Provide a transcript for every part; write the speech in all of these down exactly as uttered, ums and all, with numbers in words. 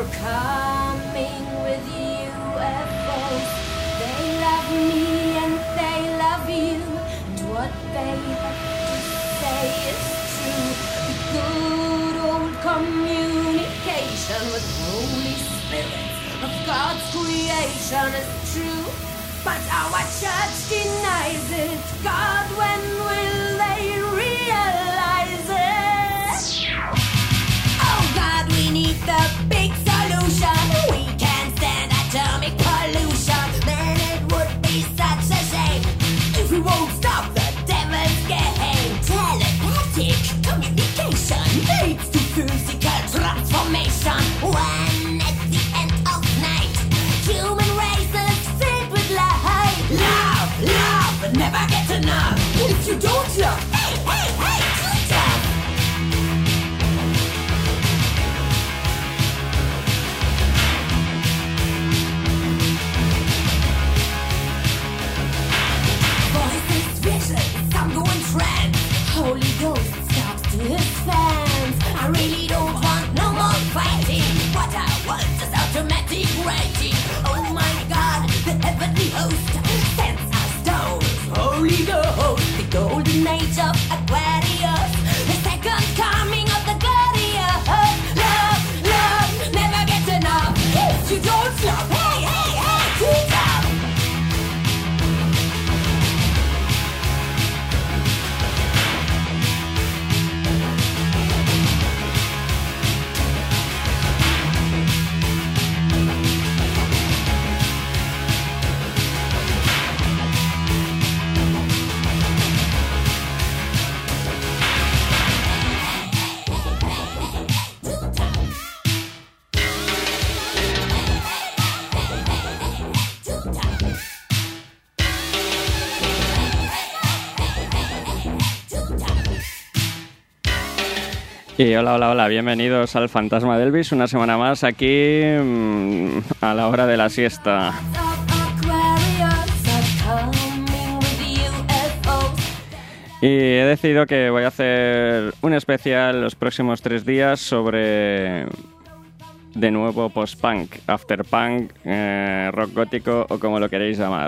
They're coming with U F Os. They love me and they love you, and what they have to say is true. Good old communication with Holy Spirit of God's creation is true. But our church denies it. God, when will they realize it? Oh God, we need the big solution. We can't stand atomic pollution. Man, it would be such a shame if we won't stop the devil's game. Telepathic communication leads to physical transformation. When at the end of night, human race is filled with light. Love, love, but never get enough. If you don't love, hey, hey, hey, too tough. Voices, visions, some go in trance. Holy Ghost talks to his fans. I really don't want no more fighting. What I want is automatic rating. Oh my God, the heavenly host sends us down. Holy Ghost, the golden age of Aquarius, the second coming of the glorious. Love, love, never get enough. If you don't love, hey, hey, hey, too tough. Y hola, hola, hola, bienvenidos al Fantasma de Elvis, una semana más aquí mmm, a la hora de la siesta. Y he decidido que voy a hacer un especial los próximos tres días sobre, de nuevo, post-punk, after-punk, eh, rock gótico o como lo queréis llamar.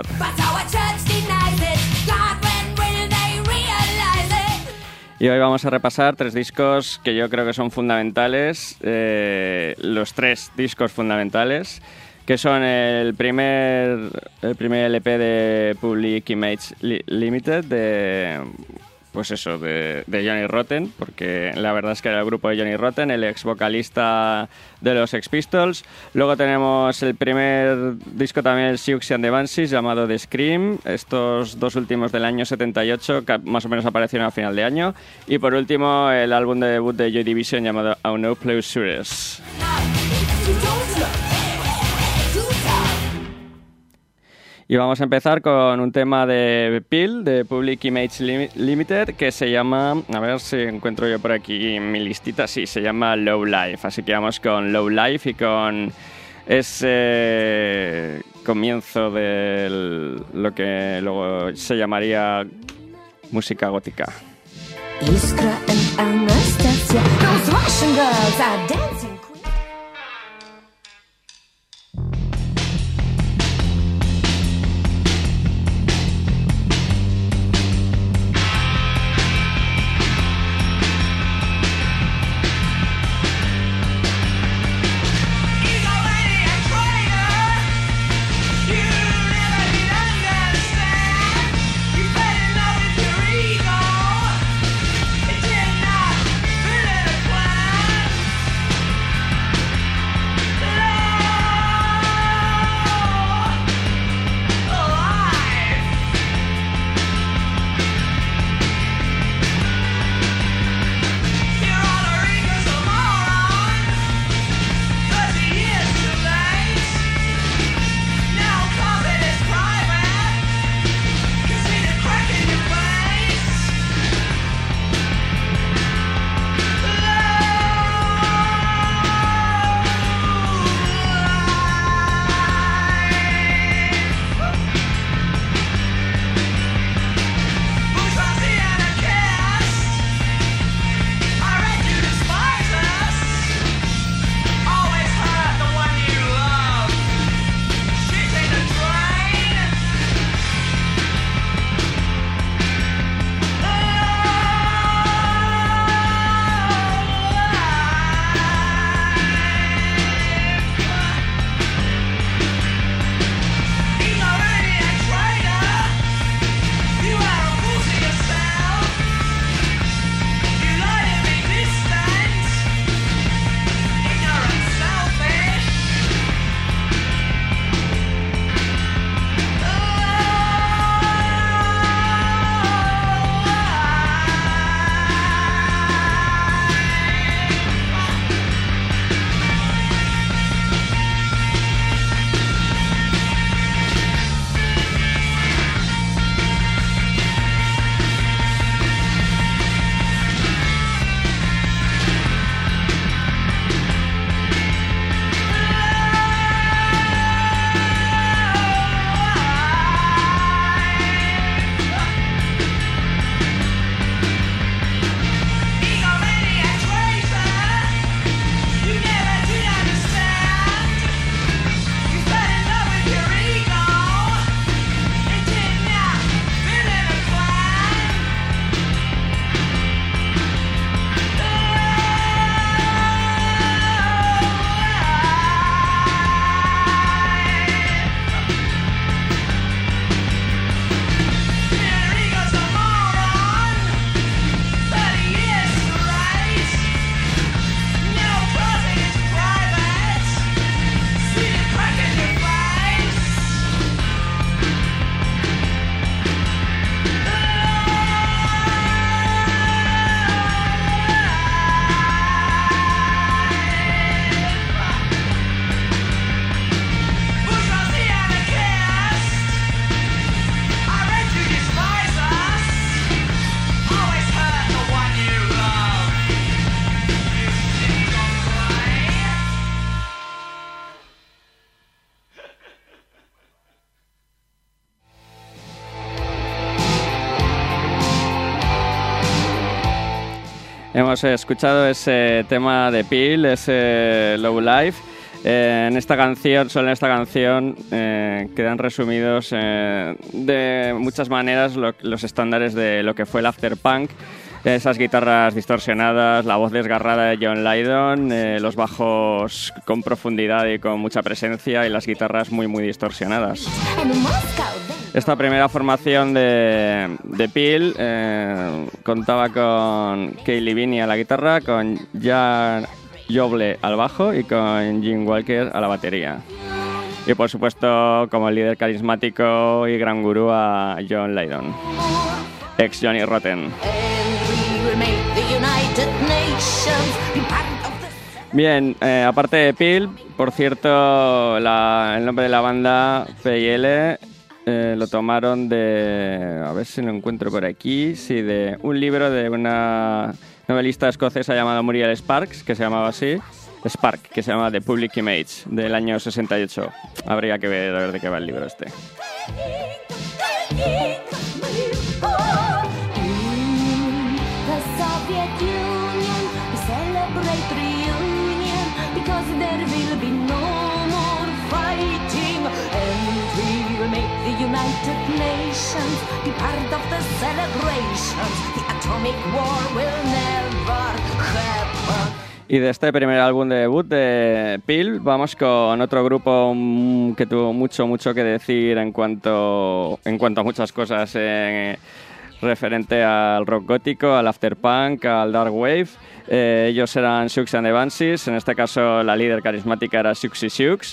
Y hoy vamos a repasar tres discos que yo creo que son fundamentales, eh, los tres discos fundamentales, que son el primer, el primer L P de Public Image Limited, de, pues eso, de, de Johnny Rotten, porque la verdad es que era el grupo de Johnny Rotten, el ex vocalista de los Sex Pistols. Luego tenemos el primer disco también, el Siouxsie and the Banshees, llamado The Scream, estos dos últimos del año setenta y ocho, que más o menos aparecieron a final de año. Y por último, el álbum de debut de Joy Division llamado A No Pleasures. Y vamos a empezar con un tema de Peel, de Public Image Limited, que se llama, a ver si encuentro yo por aquí mi listita, sí, se llama Low Life. Así que vamos con Low Life y con ese comienzo de lo que luego se llamaría música gótica. Iskra and Anastasia, those Russian girls are dancing. Hemos escuchado ese tema de Peel, ese Low Life. Eh, en esta canción, solo en esta canción, eh, quedan resumidos eh, de muchas maneras lo, los estándares de lo que fue el afterpunk. Esas guitarras distorsionadas, la voz desgarrada de John Lydon, eh, los bajos con profundidad y con mucha presencia y las guitarras muy muy distorsionadas. Esta primera formación de, de Peel eh, contaba con Kaylee Binney a la guitarra, con Jan Joble al bajo y con Jim Walker a la batería. Y por supuesto como líder carismático y gran gurú a John Lydon, ex Johnny Rotten. Bien, eh, aparte de Peel, por cierto, la, el nombre de la banda P y L eh, lo tomaron de, a ver si lo encuentro por aquí, sí, de un libro de una novelista escocesa llamada Muriel Sparks, que se llamaba así, Spark, que se llama The Public Image, del año sesenta y ocho. Habría que ver a ver de qué va el libro este. United Nations, be part of the celebrations. The atomic war will never happen. Y de este primer álbum de debut de Peel vamos con otro grupo que tuvo mucho mucho que decir en cuanto en cuanto a muchas cosas eh, referente al rock gótico, al afterpunk, al dark wave. Eh, ellos eran Siouxsie and the Banshees. En este caso la líder carismática era Siouxsie Sioux,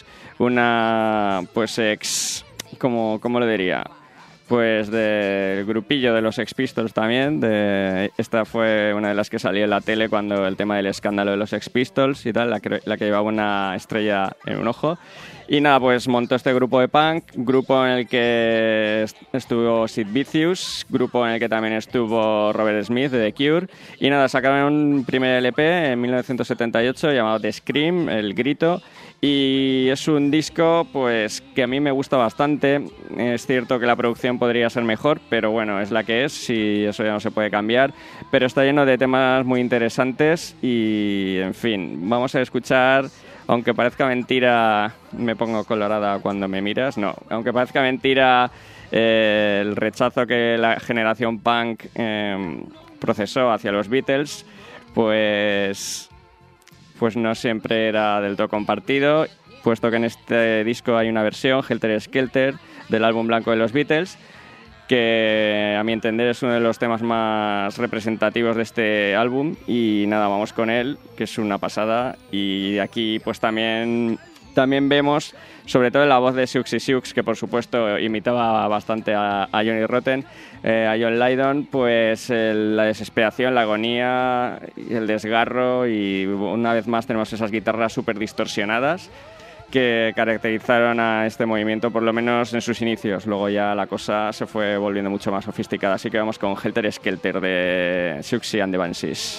una pues ex, como cómo le diría, pues del grupillo de los Sex Pistols también. De, esta fue una de las que salió en la tele cuando el tema del escándalo de los Sex Pistols y tal, la que, la que llevaba una estrella en un ojo. Y nada, pues montó este grupo de punk, grupo en el que estuvo Sid Vicious, grupo en el que también estuvo Robert Smith de The Cure. Y nada, sacaron un primer L P en mil novecientos setenta y ocho llamado The Scream, El Grito. Y es un disco pues que a mí me gusta bastante. Es cierto que la producción podría ser mejor, pero bueno, es la que es y eso ya no se puede cambiar. Pero está lleno de temas muy interesantes y, en fin, vamos a escuchar... Aunque parezca mentira, me pongo colorada cuando me miras, no. Aunque parezca mentira eh, el rechazo que la generación punk eh, procesó hacia los Beatles, pues, pues no siempre era del todo compartido, puesto que en este disco hay una versión, Helter Skelter, del álbum blanco de los Beatles, que a mi entender es uno de los temas más representativos de este álbum. Y nada, vamos con él, que es una pasada. Y aquí pues también, también vemos, sobre todo en la voz de Siouxsie Sioux, que por supuesto imitaba bastante a, a Johnny Rotten, eh, a John Lydon, pues el, la desesperación, la agonía, el desgarro, y una vez más tenemos esas guitarras súper distorsionadas que caracterizaron a este movimiento, por lo menos en sus inicios. Luego ya la cosa se fue volviendo mucho más sofisticada. Así que vamos con Helter Skelter de Siouxsie and the Banshees.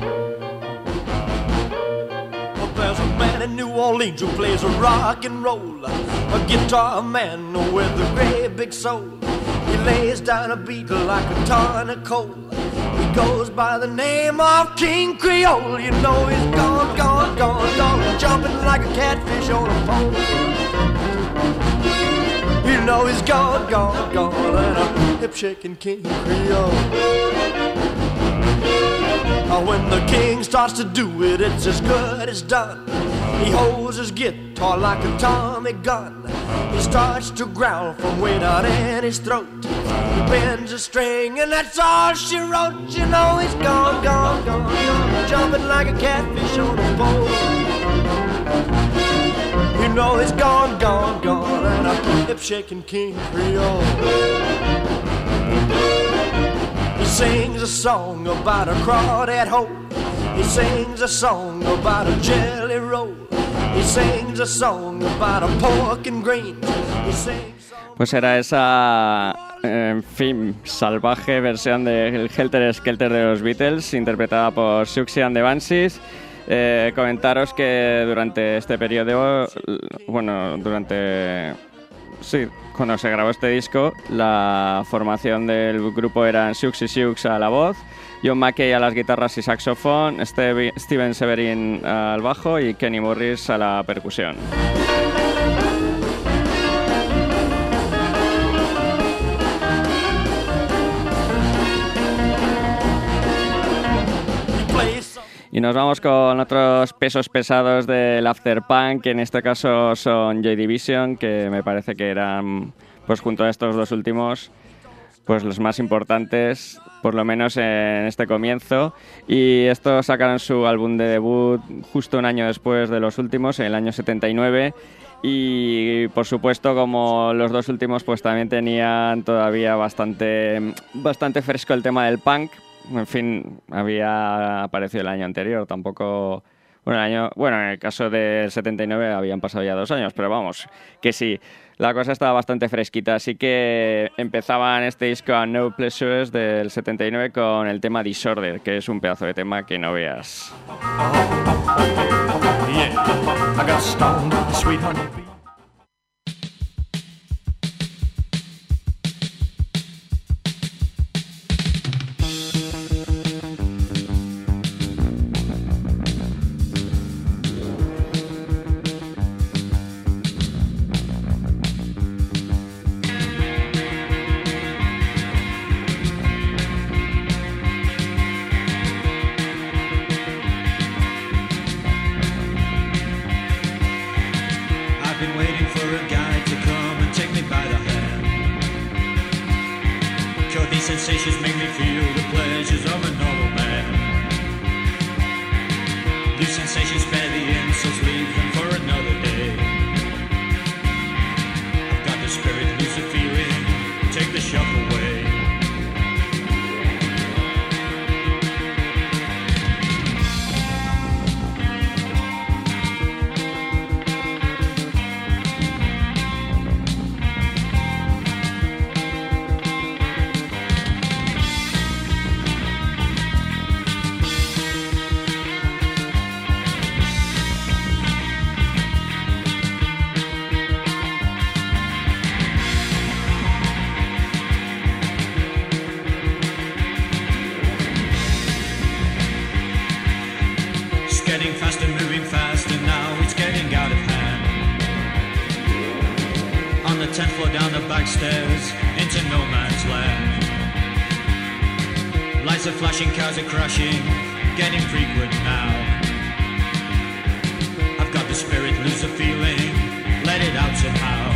There's a man in New Orleans who plays a rock and roll, a guitar man with a great big soul. He lays down a beat like a ton of coal. He goes by the name of King Creole. You know he's gone, gone, gone, gone, jumping like a catfish on a pole. You know he's gone, gone, gone, and a hip-shaking King Creole. When the king starts to do it, it's as good as done. He holds his guitar like a Tommy gun. He starts to growl from way down in his throat. He bends a string and that's all she wrote. You know he's gone, gone, gone, gone, jumping like a catfish on a pole. You know he's gone, gone, gone, and a hip-shaking King Creole. He sings a song about a crawdad hole. He sings a song about a jelly roll. He sings a song about a pork and greens. He sings... Pues era esa, en fin, salvaje versión del Helter Skelter de los Beatles, interpretada por Siouxsie and the Banshees. Eh, comentaros que durante este periodo, bueno, durante... Sí, cuando se grabó este disco, la formación del grupo eran Siouxsie Sioux a la voz, John Mackey a las guitarras y saxofón, Steve, Steven Severin al bajo y Kenny Morris a la percusión. Y nos vamos con otros pesos pesados del afterpunk, que en este caso son Joy Division, que me parece que eran, pues junto a estos dos últimos, pues los más importantes, por lo menos en este comienzo. Y estos sacaron su álbum de debut justo un año después de los últimos, en el año setenta y nueve. Y por supuesto, como los dos últimos, pues también tenían todavía bastante, bastante fresco el tema del punk. En fin, había aparecido el año anterior, tampoco... Bueno, el año, bueno, en el caso del setenta y nueve habían pasado ya dos años, pero vamos, que sí, la cosa estaba bastante fresquita, así que empezaban este disco a No Pleasures del setenta y nueve con el tema Disorder, que es un pedazo de tema que no veas. Sensations make me feel the pleasures of a normal man. These sensations spare the insults, leave them for another day. I've got the spirit, lose the feeling, take the shock away. tenth floor down the back stairs into no man's land. Lights are flashing, cars are crashing, getting frequent now. I've got the spirit, lose the feeling, let it out somehow.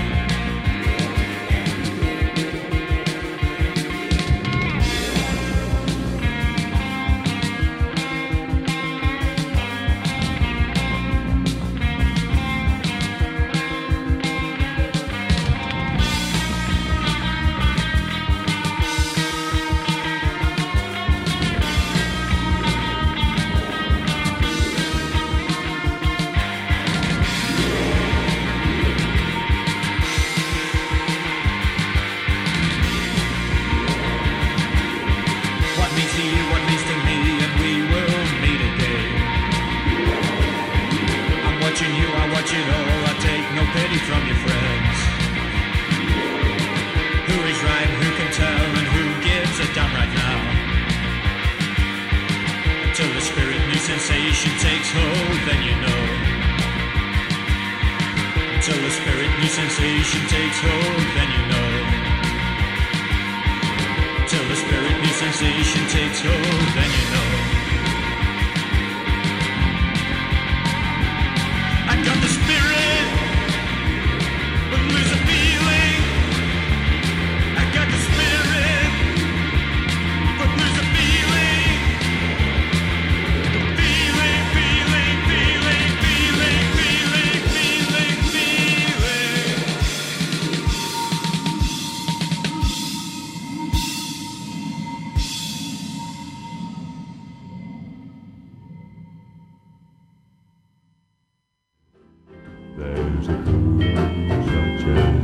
sensation takes hold, then you know. Until the spirit new sensation takes hold, then you know. Till the spirit new sensation takes hold, then you know. I got the spirit, but lose a feeling. I got the spirit, but lose a feeling. Feeling, feeling, feeling, feeling, feeling, feeling, feeling. There's a fool such as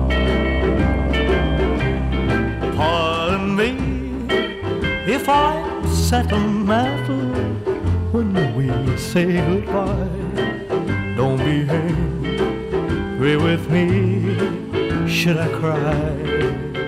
I. Pardon me if I sentimental when we say goodbye. Don't be angry with me, should I cry?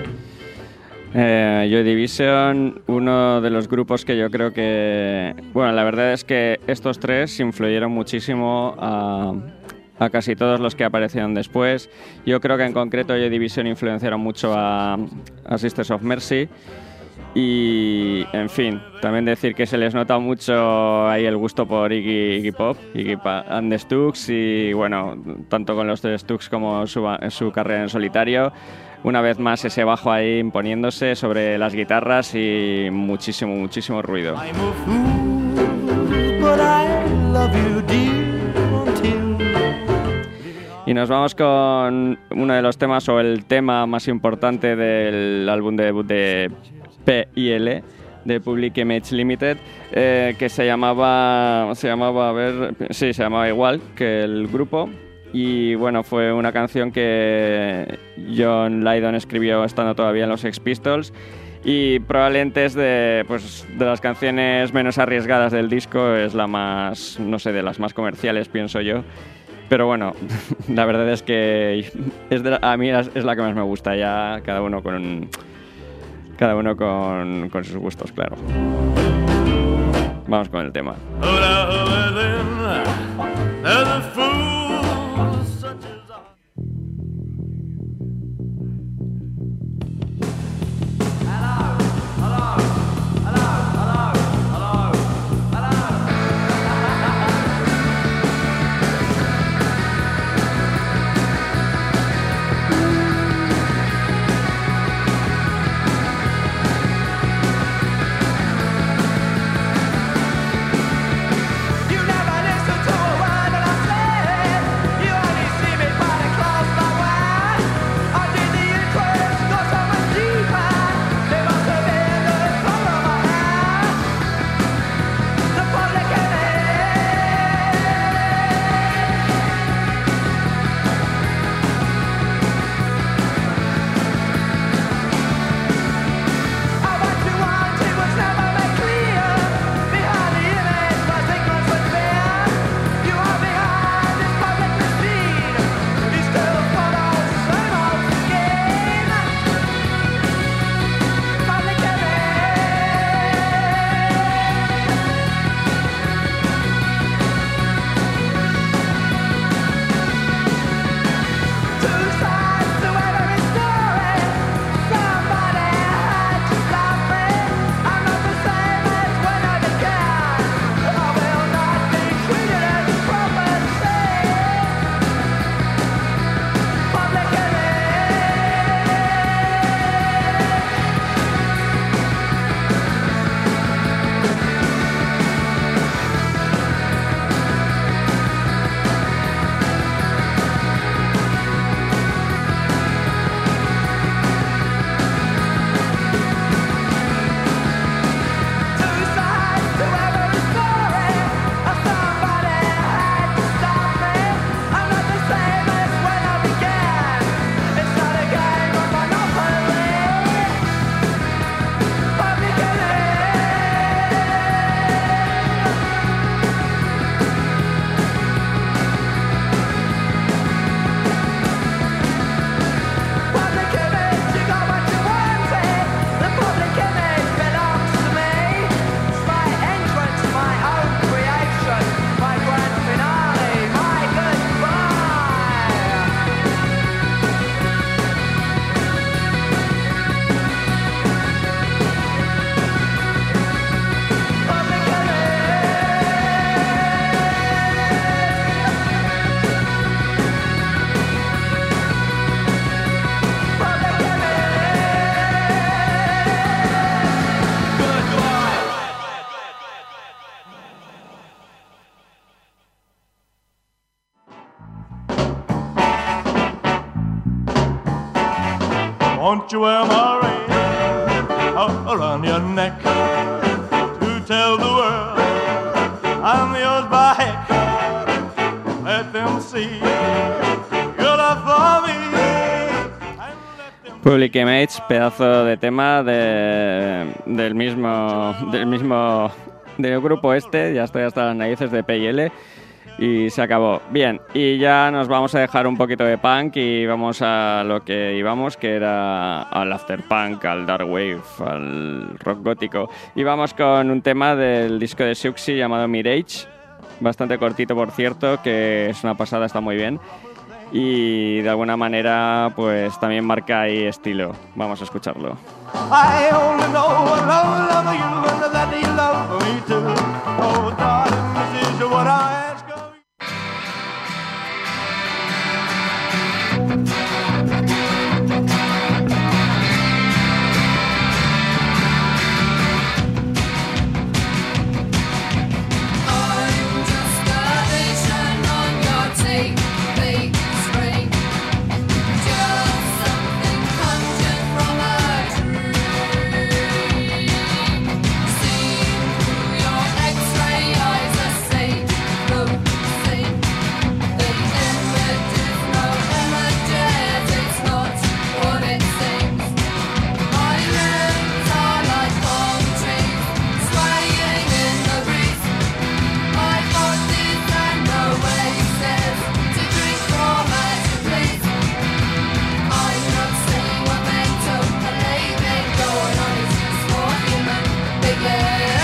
Eh, Joy Division, uno de los grupos que yo creo que... Bueno, la verdad es que estos tres influyeron muchísimo a, a casi todos los que aparecieron después. Yo creo que en concreto Joy Division influenciaron mucho a, a Sisters of Mercy. Y, en fin, también decir que se les nota mucho ahí el gusto por Iggy, Iggy Pop, Iggy Pa- and the Stooks, y bueno, tanto con los de Stooks como su, su carrera en solitario. Una vez más ese bajo ahí imponiéndose sobre las guitarras y muchísimo, muchísimo ruido. I'm a fool, but I love you dear until... Y nos vamos con uno de los temas, o el tema más importante del álbum de debut de P I L, de Public Image Limited, eh, que se llamaba, se llamaba, a ver, sí, se llamaba igual que el grupo. Y bueno, fue una canción que John Lydon escribió estando todavía en los Sex Pistols, y probablemente es de, pues, de las canciones menos arriesgadas del disco, es la más, no sé, de las más comerciales, pienso yo. Pero bueno, la verdad es que es de la, a mí es la que más me gusta, ya cada uno con, cada uno con, con sus gustos, claro. Vamos con el tema. You never listen to a word that I say. Won't you wear my ring around your neck to tell the world I'm yours by heck? Let them see your love for me. Public Image, pedazo de tema de, del mismo del mismo del grupo este, ya estoy hasta las narices de P y L y se acabó. Bien, y ya nos vamos a dejar un poquito de punk y vamos a lo que íbamos, que era al afterpunk, al dark wave, al rock gótico. Y vamos con un tema del disco de Siouxsie llamado Mirage, bastante cortito por cierto, que es una pasada, está muy bien. Y de alguna manera pues también marca ahí estilo. Vamos a escucharlo. I only know I love, love you and that you love me too. Oh, darling, this is what I ask of you. I'm just a vision on your T V screen, just something conjured from a dream. Seeing through your X-ray eyes, I see, oh, see the images, no images. It's not what it seems. My limbs are like palm trees, swaying in the breeze. My bodies and oasis to drink from as you please. I'm not saying what mental, believing going on is just for human being.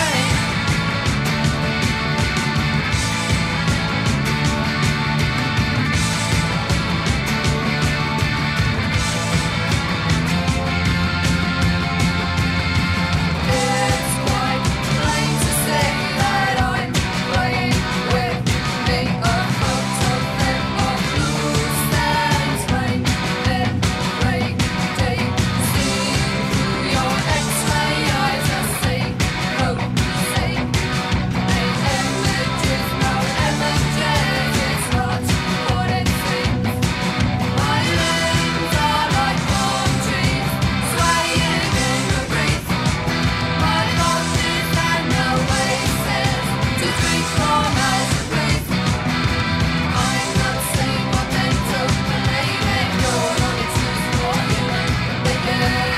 It's quite plain to see that I'm playing with me. A photo flip of blue sands, rain, every day. Seeing through your X-ray eyes, I see, oh, see the images, no images. It's not what it seems. My limbs are like palm trees, swaying in the breeze. My bodies and oasis to drink from as you please. I'm not saying what mental, believing you're on its use for human being.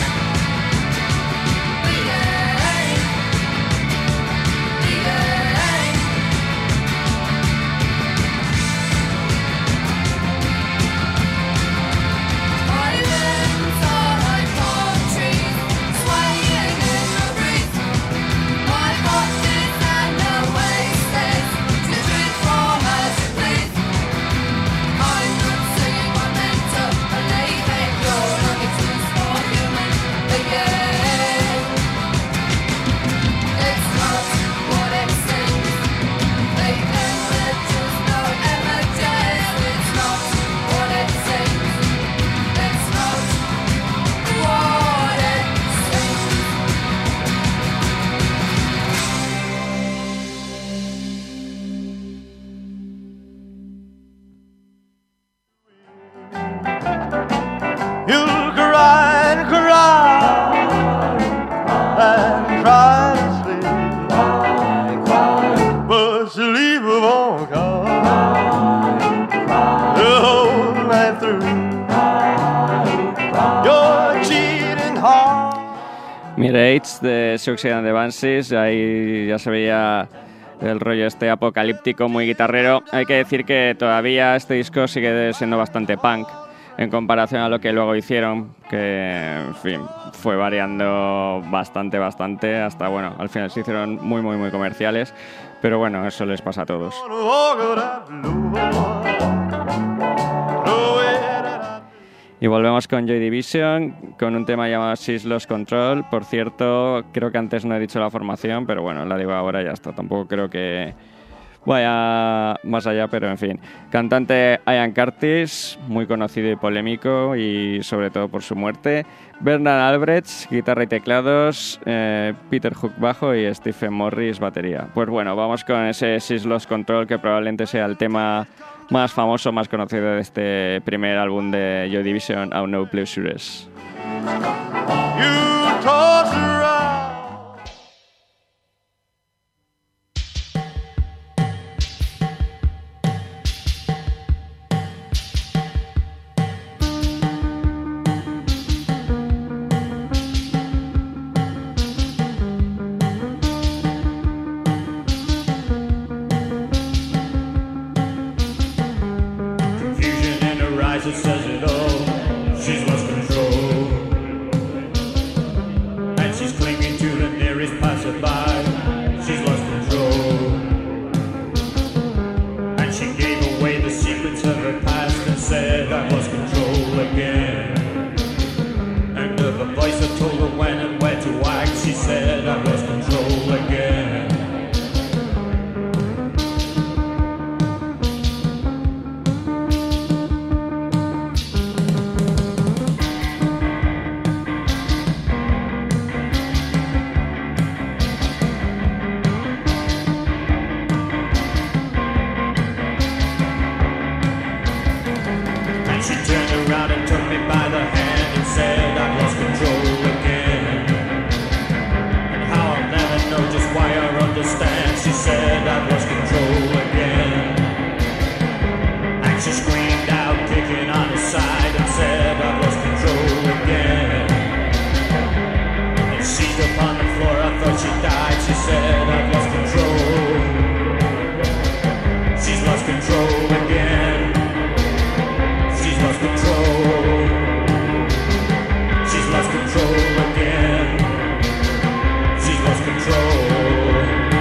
My limbs are like palm trees, swaying in the breeze. My bodies and oasis to drink from as you please. I'm not saying what mental, believing you're on its use for human being. It's not what it seems. The images, no images. It's not what it seems. It's not what it seems. You'll cry and cry and try to sleep, but sleep won't come the whole night through. You're cheating hard. Mirage de Siouxsie and the Banshees, ahí ya se veía el rollo este apocalíptico, muy guitarrero. Hay que decir que todavía este disco sigue siendo bastante punk en comparación a lo que luego hicieron, que en fin, fue variando bastante, bastante, hasta bueno, al final se hicieron muy, muy, muy comerciales, pero bueno, eso les pasa a todos. Y volvemos con Joy Division, con un tema llamado She's Lost Control. Por cierto, creo que antes no he dicho la formación, pero bueno, la digo ahora y ya está. Tampoco creo que vaya más allá, pero en fin. Cantante Ian Curtis, muy conocido y polémico, y sobre todo por su muerte. Bernard Albrecht, guitarra y teclados. eh, Peter Hook, bajo, y Stephen Morris, batería. Pues bueno, vamos con ese She's Lost Control, que probablemente sea el tema más famoso, más conocido de este primer álbum de Joy Division, Unknown Pleasures. You toss around. Confusion in her eyes, it says it all. She's lost control. And she's clinging to the nearest passerby. She's lost control. And she gave away the secrets of her past and said, I lost control again. And of a voice that told her when and where to act, she said, I lost control again. And she turned around and took me by the hand and said, I've lost control again. And how I'll never know just why or understand, she said, I've lost control again. And she screamed out, kicking on her side, and said, I've lost control again. And she's upon the floor, I thought she died, she said, I've lost control. She's lost control again. She's lost control. She's lost control again. She's lost control.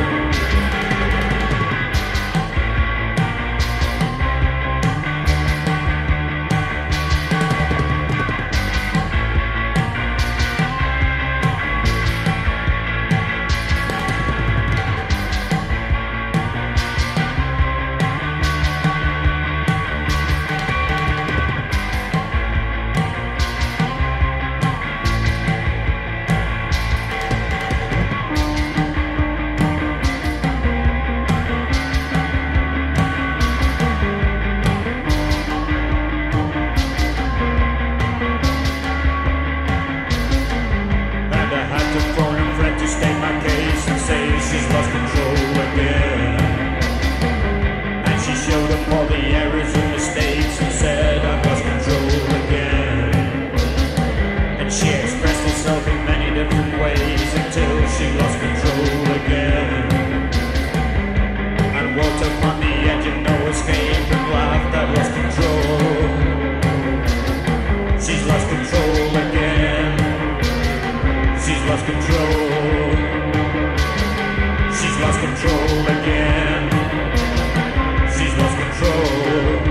And I had to phone a friend to state my case and say she's lost control again. And she showed up all the errors and mistakes and said I've lost control again. And she expressed herself in many different ways until she lost control again. And walked up on the edge of no escape and laughed, I've lost control. She's lost control again. She's lost control. She's lost control again. She's lost control.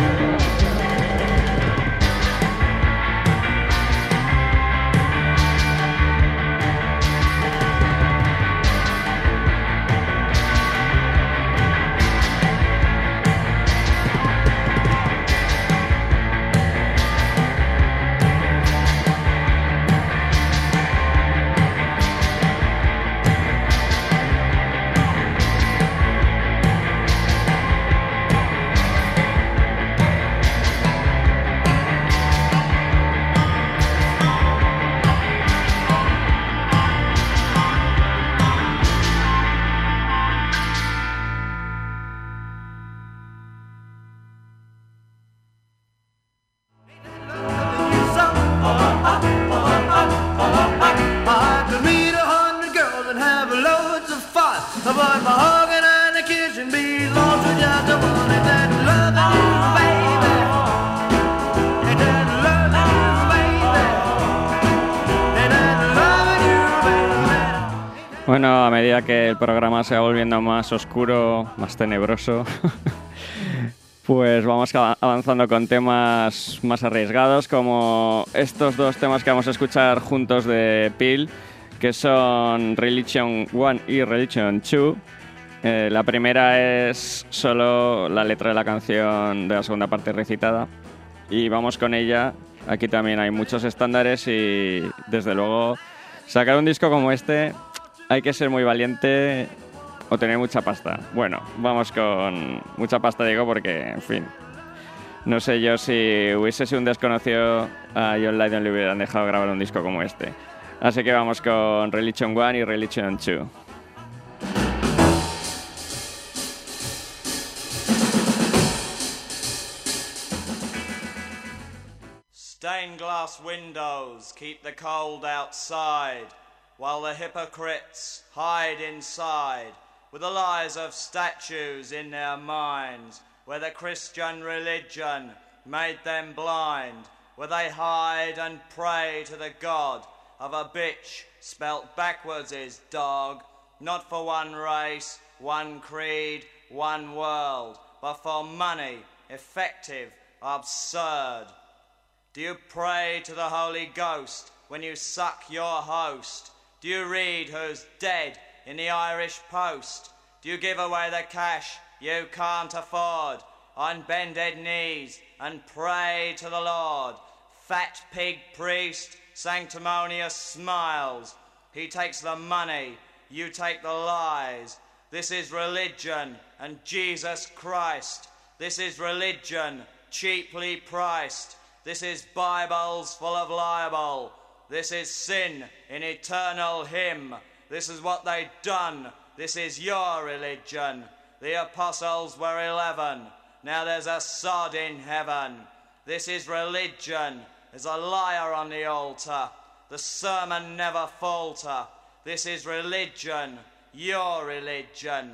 I could meet a hundred girls and have loads of fun, but my hugging and the kissing belongs to just the one. It's that loving you, baby. It's that loving you, baby. It's that loving you, baby. Bueno, a medida que el programa se va volviendo más oscuro, más tenebroso, pues vamos av- avanzando con temas más arriesgados, como estos dos temas que vamos a escuchar juntos de Peel, que son Religion uno y Religion dos. Eh, la primera es solo la letra de la canción de la segunda parte recitada, y vamos con ella. Aquí también hay muchos estándares y, desde luego, sacar un disco como este hay que ser muy valiente o tener mucha pasta. Bueno, vamos con mucha pasta, digo, porque, en fin, no sé yo si hubiese sido un desconocido, a John Lydon le hubieran dejado grabar un disco como este. Así que vamos con Religion one y Religion two. Stained glass windows keep the cold outside, while the hypocrites hide inside, with the lies of statues in their minds, where the Christian religion made them blind, where they hide and pray to the God of a bitch spelt backwards is dog, not for one race, one creed, one world, but for money, effective, absurd. Do you pray to the Holy Ghost when you suck your host? Do you read who's dead in the Irish Post? Do you give away the cash you can't afford on bended knees and pray to the Lord? Fat pig priest, sanctimonious smiles. He takes the money, you take the lies. This is religion and Jesus Christ. This is religion cheaply priced. This is Bibles full of libel. This is sin in eternal hymn. This is what they done. This is your religion. The apostles were eleven. Now there's a sod in heaven. This is religion. There's a liar on the altar. The sermon never falter. This is religion. Your religion.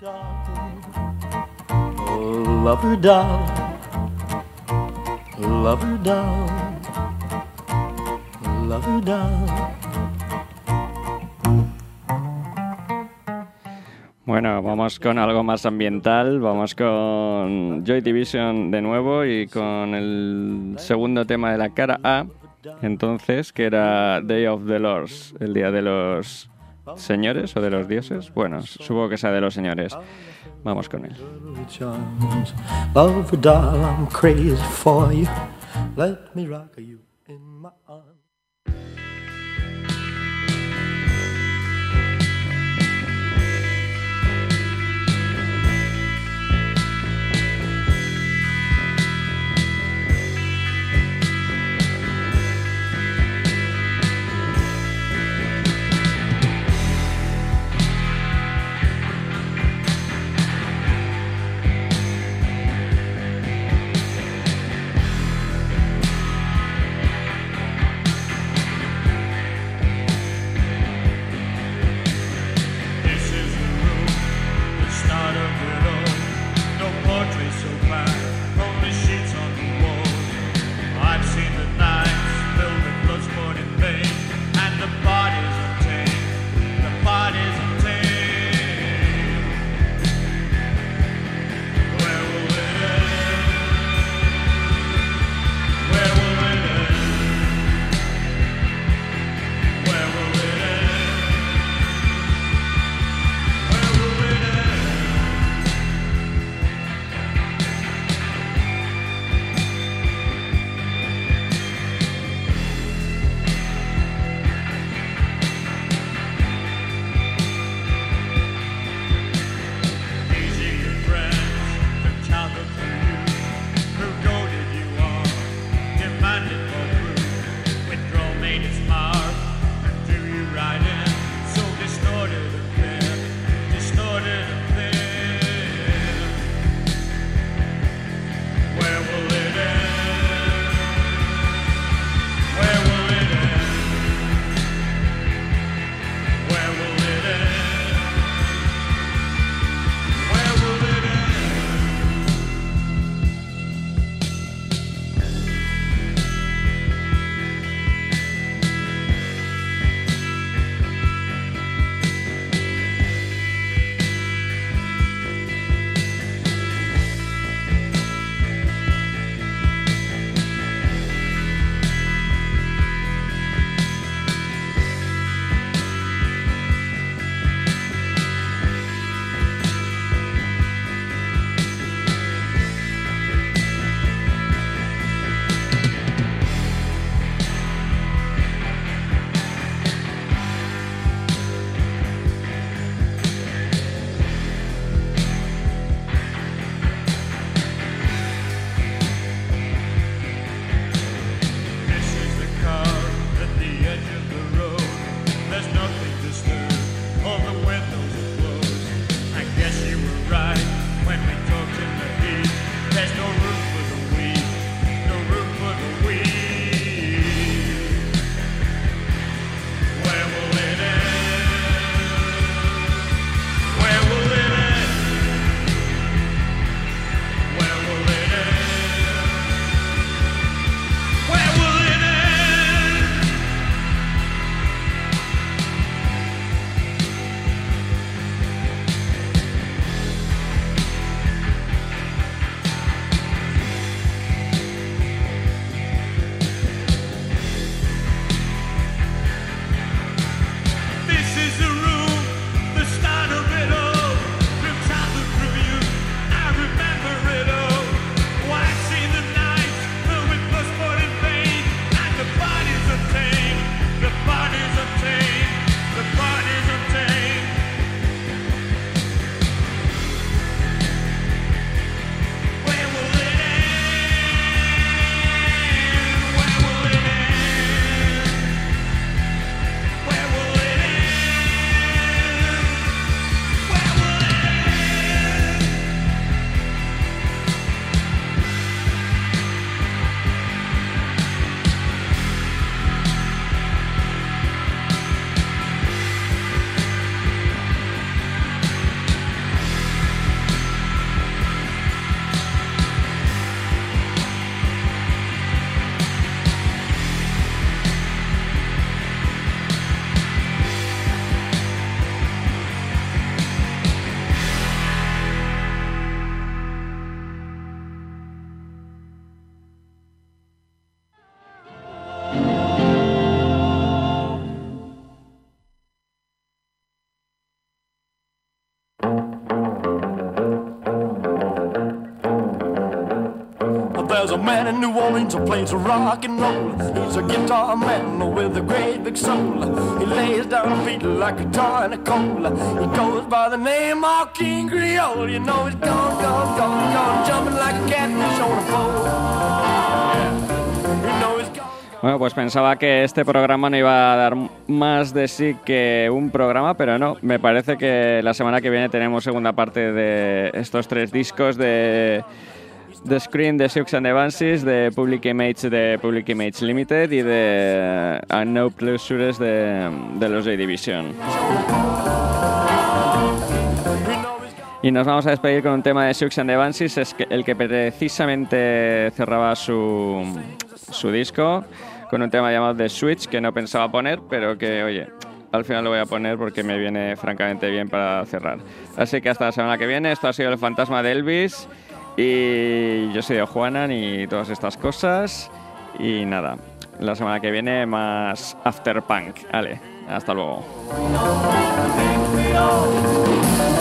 Lover doll, lover doll, lover doll. Bueno, vamos con algo más ambiental, vamos con Joy Division de nuevo y con el segundo tema de la cara A, entonces, que era Day of the Lords, el día de los señores o de los dioses. Bueno, supongo que sea de los señores. Vamos con él. Lover doll, I'm crazy for you. Let me rock you in my arms. there's a man in New Orleans who plays rock and roll. He's a guitar man with a great big soul. He lays down a beat like a tar in a coal. He goes by the name of King Creole. You know he's gone, gone, gone, gone, jumping like a catfish on a pole. You know he's gone. Bueno, pues pensaba que este programa no iba a dar más de sí que un programa, pero no. Me parece que la semana que viene tenemos segunda parte de estos tres discos de The Scream de Siouxsie and the Banshees, de Public Image de Public Image Limited y de uh, No Pleasures de, de los Joy Division. Y nos vamos a despedir con un tema de Siouxsie and the Banshees, es que el que precisamente cerraba su, su disco, con un tema llamado The Switch, que no pensaba poner, pero que, oye, al final lo voy a poner porque me viene francamente bien para cerrar. Así que hasta la semana que viene. Esto ha sido El Fantasma de Elvis y yo soy de Juanan y todas estas cosas. Y nada, la semana que viene más Afterpunk. Vale, hasta luego.